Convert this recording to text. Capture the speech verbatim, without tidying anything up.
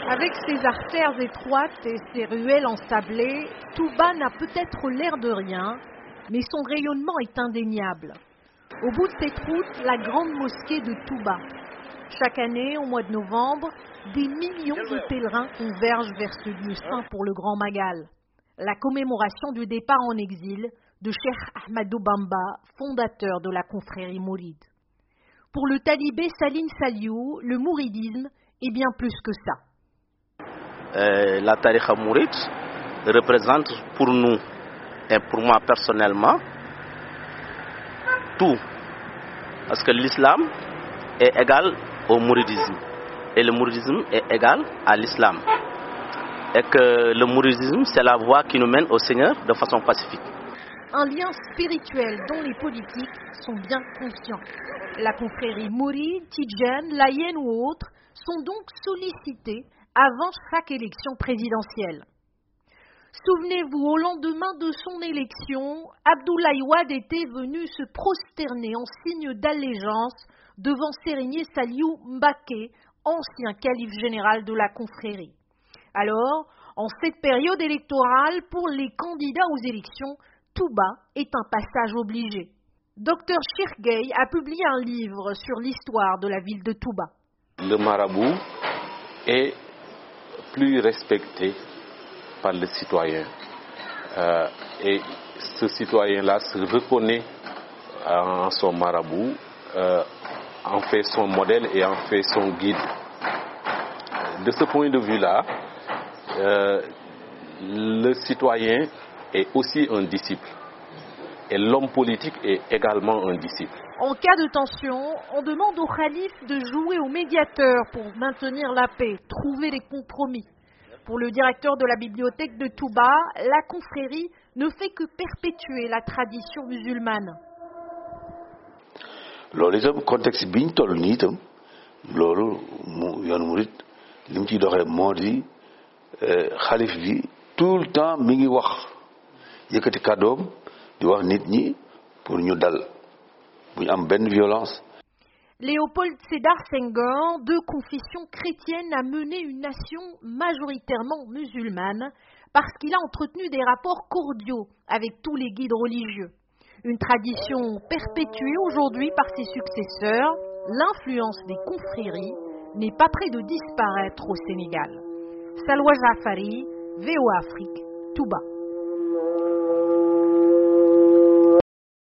Avec ses artères étroites et ses ruelles ensablées, Touba n'a peut-être l'air de rien, mais son rayonnement est indéniable. Au bout de cette route, la grande mosquée de Touba. Chaque année, au mois de novembre, des millions de pèlerins convergent vers ce lieu saint pour le Grand Magal, la commémoration du départ en exil de Cheikh Ahmadou Bamba, fondateur de la confrérie mouride. Pour le talibé Saline Saliou, le mouridisme est bien plus que ça. Euh, la tariqa mouride représente pour nous et pour moi personnellement tout. Parce que l'islam est égal au mouridisme et le mouridisme est égal à l'islam. Et que le mouridisme, c'est la voie qui nous mène au Seigneur de façon pacifique. Un lien spirituel dont les politiques sont bien conscients. La confrérie mouride, tidjane, laïenne ou autres sont donc sollicités avant chaque élection présidentielle. Souvenez-vous, au lendemain de son élection, Abdoulaye Wade était venu se prosterner en signe d'allégeance devant Serigne Saliou Mbacké, ancien calife général de la confrérie. Alors, en cette période électorale, pour les candidats aux élections, Touba est un passage obligé. Docteur Chirgueye a publié un livre sur l'histoire de la ville de Touba. Le marabout est plus respecté par le citoyen. Euh, et ce citoyen-là se reconnaît en son marabout, euh, en fait son modèle et en fait son guide. De ce point de vue-là, euh, le citoyen est aussi un disciple. Et l'homme politique est également un disciple. En cas de tension, on demande au khalife de jouer au médiateur pour maintenir la paix, trouver des compromis. Pour le directeur de la bibliothèque de Touba, la confrérie ne fait que perpétuer la tradition musulmane. loolu itam contexte bi ñu toll nii itam loolu mu yoonu murit li mu ciy doxee moo di xalif bi tout le temps mi ngi wax yëkkati kàddoom di wax nit ñi pour ñu dal bu ñu am benn violence. Léopold Sédar Senghor, de confession chrétienne, a mené une nation majoritairement musulmane parce qu'il a entretenu des rapports cordiaux avec tous les guides religieux. Une tradition perpétuée aujourd'hui par ses successeurs, l'influence des confréries n'est pas près de disparaître au Sénégal. Salwa Jafari, V O A Afrique, Touba.